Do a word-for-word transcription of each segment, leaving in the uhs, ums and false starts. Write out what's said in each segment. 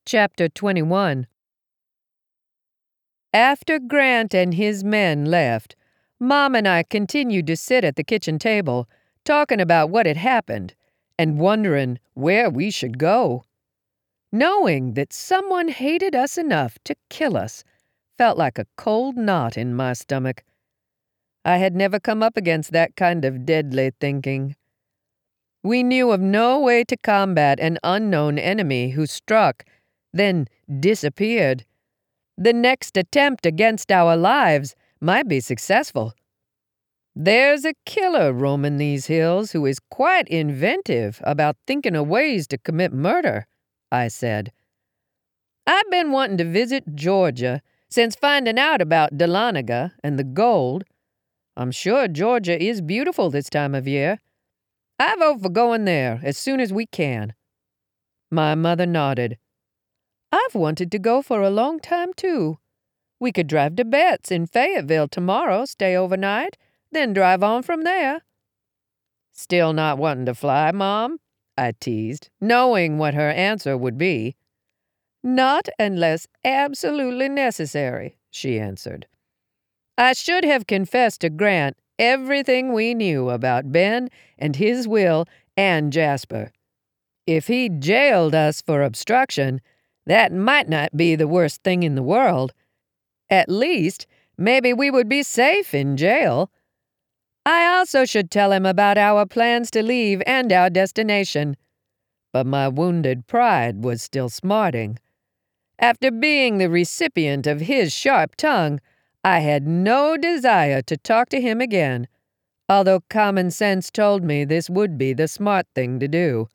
Chapter twenty-one. After Grant and his men left, Mom and I continued to sit at the kitchen table, talking about what had happened and wondering where we should go. Knowing that someone hated us enough to kill us felt like a cold knot in my stomach. I had never come up against that kind of deadly thinking. We knew of no way to combat an unknown enemy who struck, then disappeared. The next attempt against our lives might be successful. There's a killer roaming these hills who is quite inventive about thinking of ways to commit murder, I said. I've been wanting to visit Georgia since finding out about Dahlonega and the gold. I'm sure Georgia is beautiful this time of year. I vote for going there as soon as we can. My mother nodded. I've wanted to go for a long time, too. We could drive to Betts in Fayetteville tomorrow, stay overnight, then drive on from there. Still not wanting to fly, Mom? I teased, knowing what her answer would be. Not unless absolutely necessary, she answered. I should have confessed to Grant everything we knew about Ben and his will and Jasper. If he jailed us for obstruction, that might not be the worst thing in the world. At least, maybe we would be safe in jail. I also should tell him about our plans to leave and our destination. But my wounded pride was still smarting. After being the recipient of his sharp tongue, I had no desire to talk to him again, although common sense told me this would be the smart thing to do.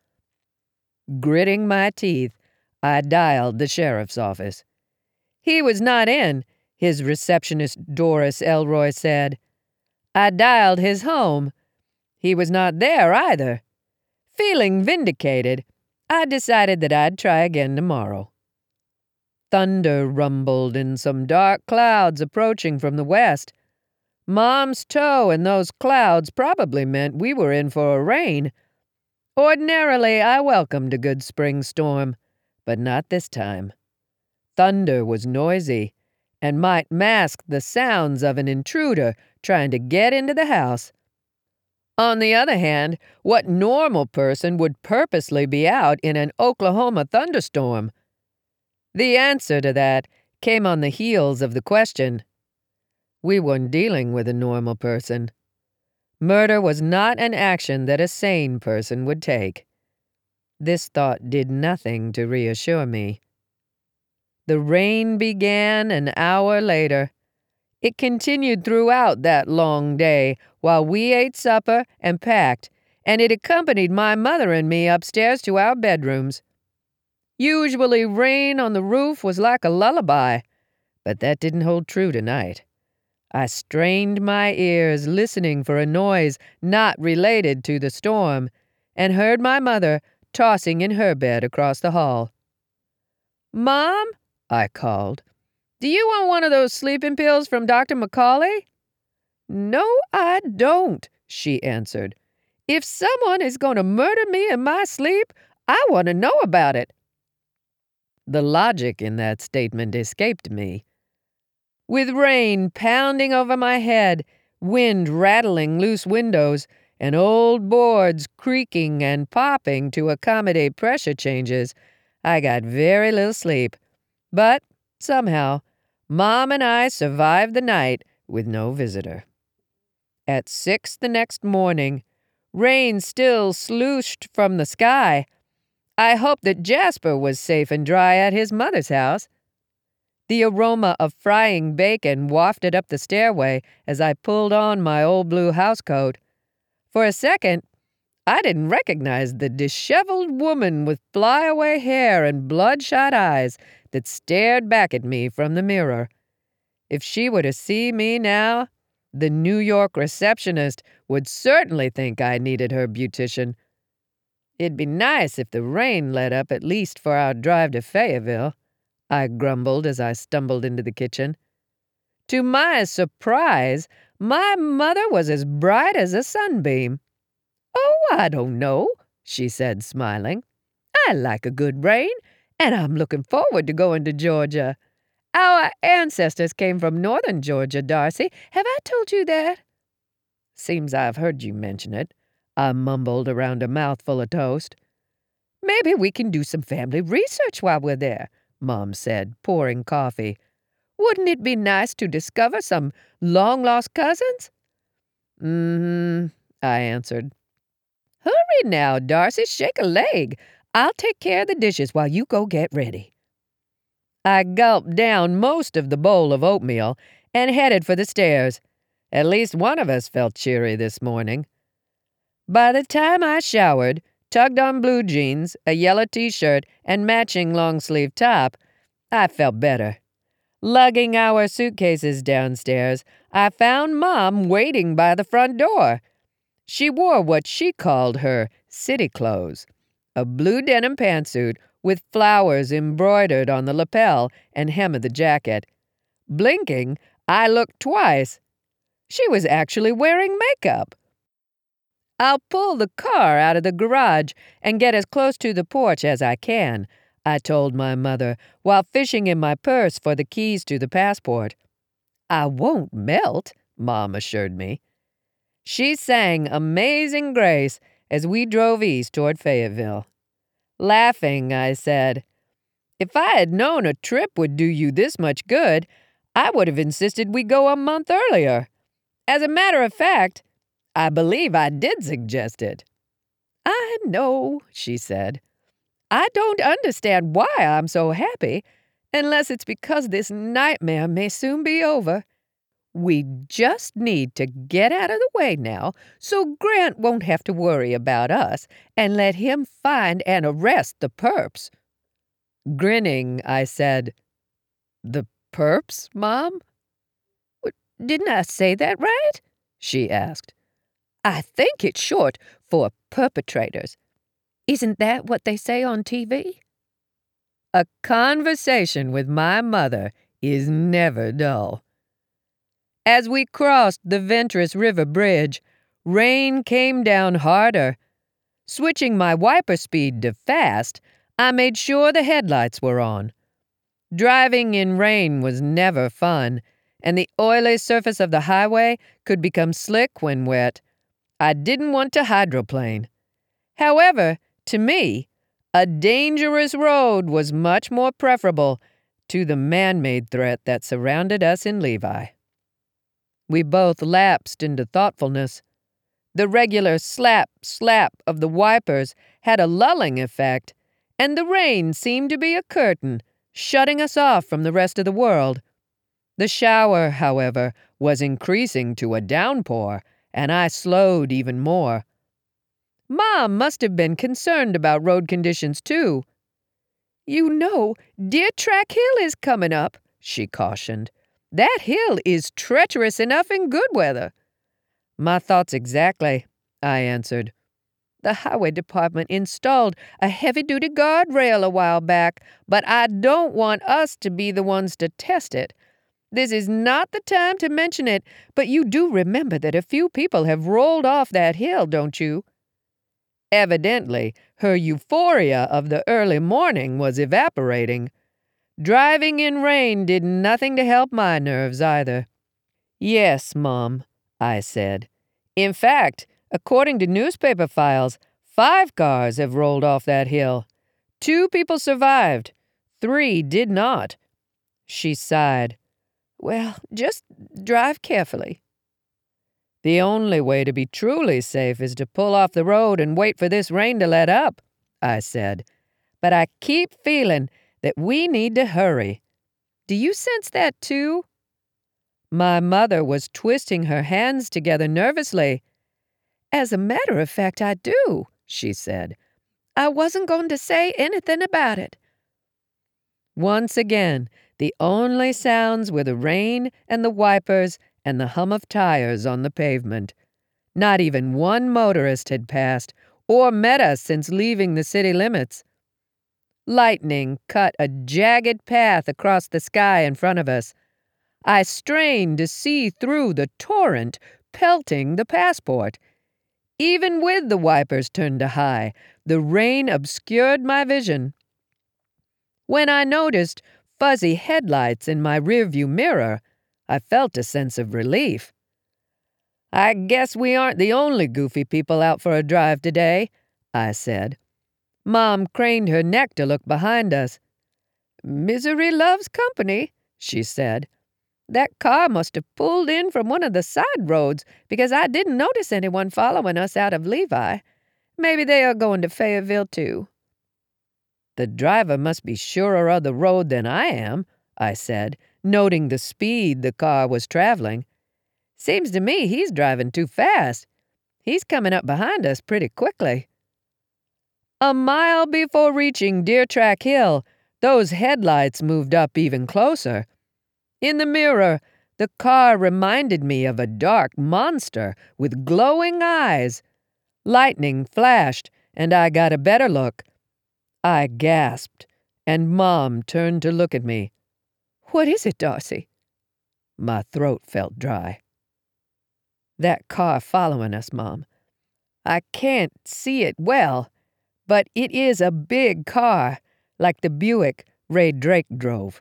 Gritting my teeth, I dialed the sheriff's office. He was not in, his receptionist Doris Elroy said. I dialed his home. He was not there either. Feeling vindicated, I decided that I'd try again tomorrow. Thunder rumbled in some dark clouds approaching from the west. Mom's toe in those clouds probably meant we were in for a rain. Ordinarily, I welcomed a good spring storm, but not this time. Thunder was noisy and might mask the sounds of an intruder trying to get into the house. On the other hand, what normal person would purposely be out in an Oklahoma thunderstorm? The answer to that came on the heels of the question. We weren't dealing with a normal person. Murder was not an action that a sane person would take. This thought did nothing to reassure me. The rain began an hour later. It continued throughout that long day while we ate supper and packed, and it accompanied my mother and me upstairs to our bedrooms. Usually rain on the roof was like a lullaby, but that didn't hold true tonight. I strained my ears listening for a noise not related to the storm and heard my mother tossing in her bed across the hall. Mom, I called, do you want one of those sleeping pills from Doctor McCauley? No, I don't, she answered. If someone is going to murder me in my sleep, I want to know about it. The logic in that statement escaped me. With rain pounding over my head, wind rattling loose windows, and old boards creaking and popping to accommodate pressure changes, I got very little sleep. But, somehow, Mom and I survived the night with no visitor. At six the next morning, rain still slooshed from the sky. I hoped that Jasper was safe and dry at his mother's house. The aroma of frying bacon wafted up the stairway as I pulled on my old blue housecoat. For a second, I didn't recognize the disheveled woman with flyaway hair and bloodshot eyes that stared back at me from the mirror. If she were to see me now, the New York receptionist would certainly think I needed her beautician. It'd be nice if the rain let up at least for our drive to Fayetteville, I grumbled as I stumbled into the kitchen. To my surprise, my mother was as bright as a sunbeam. Oh, I don't know, she said, smiling. I like a good rain, And I'm looking forward to going to Georgia. Our ancestors came from northern Georgia, Darcy. Have I told you that?" "Seems I've heard you mention it," I mumbled around a mouthful of toast. "Maybe we can do some family research while we're there," Mom said, pouring coffee. "Wouldn't it be nice to discover some long-lost cousins?" "Mm-hmm," I answered. "Hurry now, Darcy, shake a leg. I'll take care of the dishes while you go get ready." I gulped down most of the bowl of oatmeal and headed for the stairs. At least one of us felt cheery this morning. By the time I showered, tugged on blue jeans, a yellow t-shirt, and matching long-sleeve top, I felt better. Lugging our suitcases downstairs, I found Mom waiting by the front door. She wore what she called her city clothes, a blue denim pantsuit with flowers embroidered on the lapel and hem of the jacket. Blinking, I looked twice. She was actually wearing makeup. "I'll pull the car out of the garage and get as close to the porch as I can," I told my mother while fishing in my purse for the keys to the passport. "I won't melt," Mom assured me. She sang Amazing Grace as we drove east toward Fayetteville. Laughing, I said, "If I had known a trip would do you this much good, I would have insisted we go a month earlier. As a matter of fact, I believe I did suggest it." "I know," she said. "I don't understand why I'm so happy, unless it's because this nightmare may soon be over. We just need to get out of the way now so Grant won't have to worry about us and let him find and arrest the perps." Grinning, I said, "The perps, Mom?" "Didn't I say that right?" she asked. "I think it's short for perpetrators. Isn't that what they say on T V?" A conversation with my mother is never dull. As we crossed the Ventress River Bridge, rain came down harder. Switching my wiper speed to fast, I made sure the headlights were on. Driving in rain was never fun, and the oily surface of the highway could become slick when wet. I didn't want to hydroplane. However, to me, a dangerous road was much more preferable to the man-made threat that surrounded us in Levi. We both lapsed into thoughtfulness. The regular slap, slap of the wipers had a lulling effect, and the rain seemed to be a curtain, shutting us off from the rest of the world. The shower, however, was increasing to a downpour, and I slowed even more. Mom must have been concerned about road conditions, too. "You know, Deer Track Hill is coming up," she cautioned. "That hill is treacherous enough in good weather." "My thoughts exactly," I answered. "The highway department installed a heavy-duty guardrail a while back, but I don't want us to be the ones to test it. This is not the time to mention it, but you do remember that a few people have rolled off that hill, don't you?" Evidently, her euphoria of the early morning was evaporating. Driving in rain did nothing to help my nerves either. "Yes, Mom," I said. "In fact, according to newspaper files, five cars have rolled off that hill. Two people survived. Three did not." She sighed. "Well, just drive carefully." "The only way to be truly safe is to pull off the road and wait for this rain to let up," I said. "But I keep feeling that we need to hurry. Do you sense that too?" My mother was twisting her hands together nervously. "As a matter of fact, I do," she said. "I wasn't going to say anything about it." Once again, the only sounds were the rain and the wipers and the hum of tires on the pavement. Not even one motorist had passed or met us since leaving the city limits. Lightning cut a jagged path across the sky in front of us. I strained to see through the torrent pelting the passport. Even with the wipers turned to high, the rain obscured my vision. When I noticed fuzzy headlights in my rearview mirror, I felt a sense of relief. "I guess we aren't the only goofy people out for a drive today," I said. Mom craned her neck to look behind us. "Misery loves company," she said. "That car must have pulled in from one of the side roads because I didn't notice anyone following us out of Levi. Maybe they are going to Fayetteville, too." "The driver must be surer of the road than I am," I said, noting the speed the car was traveling. "Seems to me he's driving too fast. He's coming up behind us pretty quickly." A mile before reaching Deer Track Hill, those headlights moved up even closer. In the mirror, the car reminded me of a dark monster with glowing eyes. Lightning flashed, and I got a better look. I gasped, and Mom turned to look at me. "What is it, Darcy?" My throat felt dry. "That car following us, Mom. I can't see it well, but it is a big car, like the Buick Ray Drake drove."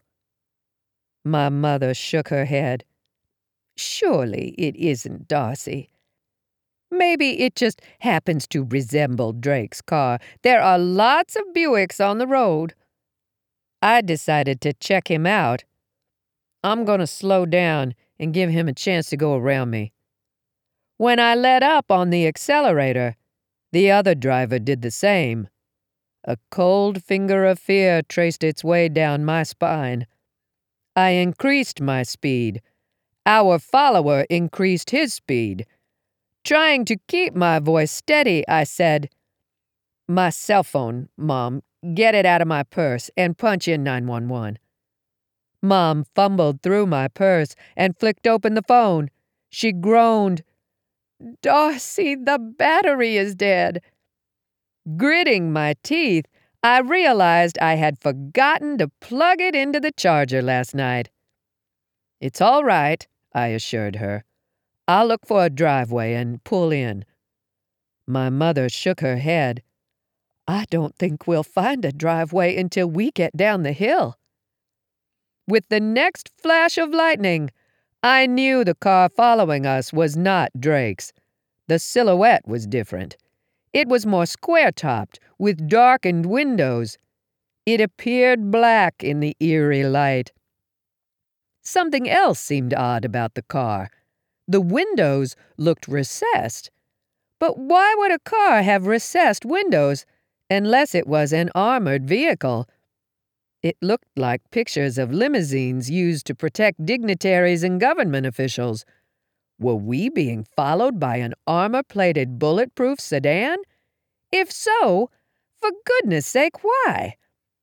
My mother shook her head. "Surely it isn't, Darcy. Maybe it just happens to resemble Drake's car. There are lots of Buicks on the road." I decided to check him out. I'm going to slow down and give him a chance to go around me. When I let up on the accelerator, the other driver did the same. A cold finger of fear traced its way down my spine. I increased my speed. Our follower increased his speed. Trying to keep my voice steady, I said, "My cell phone, Mom. Get it out of my purse and punch in nine one one. Mom fumbled through my purse and flicked open the phone. She groaned, "Darcy, the battery is dead." Gritting my teeth, I realized I had forgotten to plug it into the charger last night. "It's all right," I assured her. "I'll look for a driveway and pull in." My mother shook her head. "I don't think we'll find a driveway until we get down the hill." With the next flash of lightning, I knew the car following us was not Drake's. The silhouette was different. It was more square-topped, with darkened windows. It appeared black in the eerie light. Something else seemed odd about the car. The windows looked recessed. But why would a car have recessed windows, unless it was an armored vehicle? It looked like pictures of limousines used to protect dignitaries and government officials. Were we being followed by an armor-plated bulletproof sedan? If so, for goodness sake, why?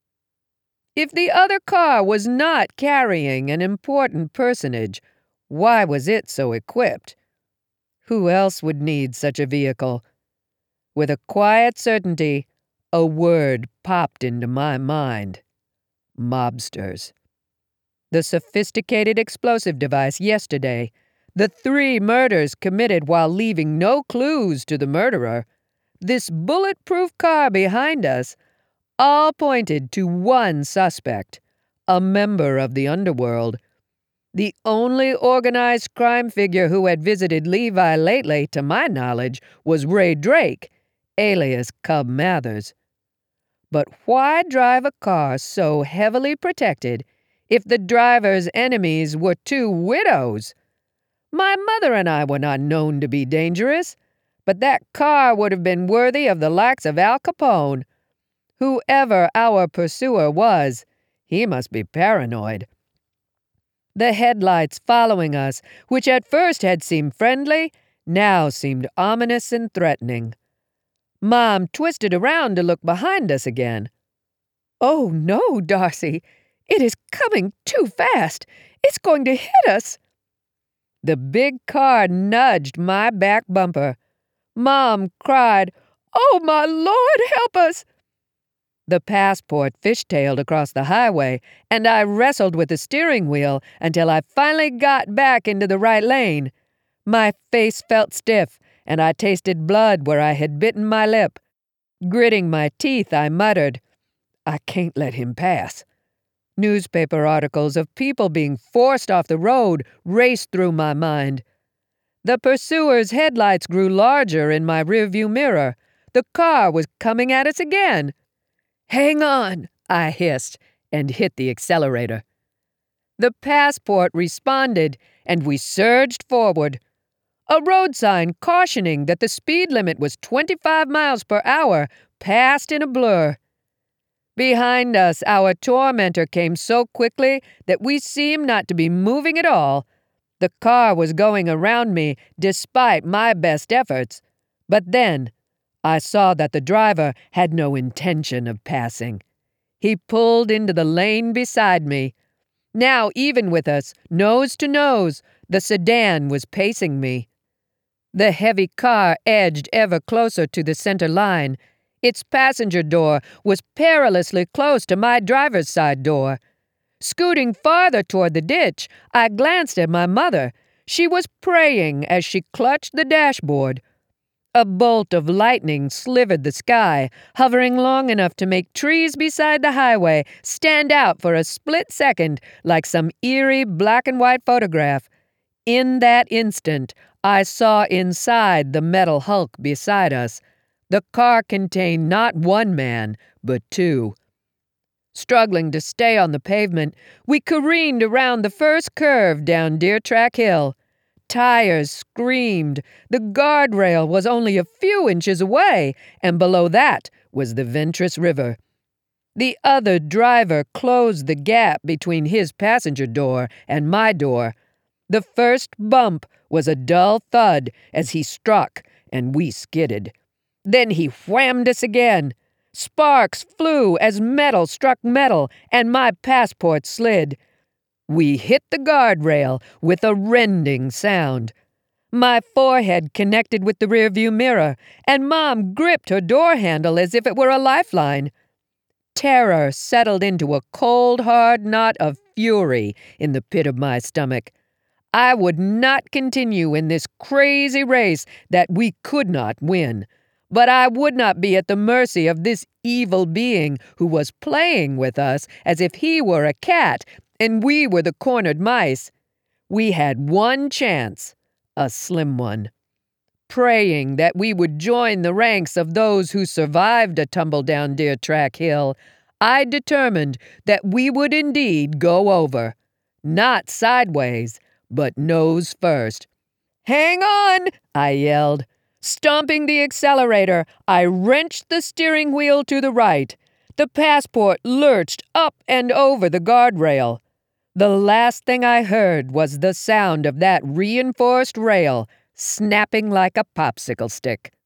If the other car was not carrying an important personage, why was it so equipped? Who else would need such a vehicle? With a quiet certainty, a word popped into my mind. Mobsters. The sophisticated explosive device yesterday, the three murders committed while leaving no clues to the murderer, this bulletproof car behind us, all pointed to one suspect, a member of the underworld. The only organized crime figure who had visited Levi lately, to my knowledge, was Ray Drake, alias Cub Mathers. But why drive a car so heavily protected if the driver's enemies were two widows? My mother and I were not known to be dangerous, but that car would have been worthy of the likes of Al Capone. Whoever our pursuer was, he must be paranoid. The headlights following us, which at first had seemed friendly, now seemed ominous and threatening. Mom twisted around to look behind us again. "Oh, no, Darcy. It is coming too fast. It's going to hit us." The big car nudged my back bumper. Mom cried, "Oh, my Lord, help us!" The passport fishtailed across the highway, and I wrestled with the steering wheel until I finally got back into the right lane. My face felt stiff, and I tasted blood where I had bitten my lip. Gritting my teeth, I muttered, "I can't let him pass." Newspaper articles of people being forced off the road raced through my mind. The pursuer's headlights grew larger in my rearview mirror. The car was coming at us again. "Hang on," I hissed, and hit the accelerator. The passport responded, and we surged forward. A road sign cautioning that the speed limit was twenty-five miles per hour passed in a blur. Behind us, our tormentor came so quickly that we seemed not to be moving at all. The car was going around me despite my best efforts. But then, I saw that the driver had no intention of passing. He pulled into the lane beside me. Now, even with us, nose to nose, the sedan was pacing me. The heavy car edged ever closer to the center line. Its passenger door was perilously close to my driver's side door. Scooting farther toward the ditch, I glanced at my mother. She was praying as she clutched the dashboard. A bolt of lightning slivered the sky, hovering long enough to make trees beside the highway stand out for a split second like some eerie black and white photograph. In that instant, I saw inside the metal hulk beside us. The car contained not one man, but two. Struggling to stay on the pavement, we careened around the first curve down Deer Track Hill. Tires screamed. The guardrail was only a few inches away, and below that was the Ventris River. The other driver closed the gap between his passenger door and my door. The first bump was a dull thud as he struck, and we skidded. Then he whammed us again. Sparks flew as metal struck metal, and my passport slid. We hit the guardrail with a rending sound. My forehead connected with the rearview mirror, and Mom gripped her door handle as if it were a lifeline. Terror settled into a cold, hard knot of fury in the pit of my stomach. I would not continue in this crazy race that we could not win. But I would not be at the mercy of this evil being who was playing with us as if he were a cat and we were the cornered mice. We had one chance, a slim one. Praying that we would join the ranks of those who survived a tumble down Deer Track Hill, I determined that we would indeed go over. Not sideways, but nose first. "Hang on!" I yelled. Stomping the accelerator, I wrenched the steering wheel to the right. The passport lurched up and over the guardrail. The last thing I heard was the sound of that reinforced rail snapping like a popsicle stick.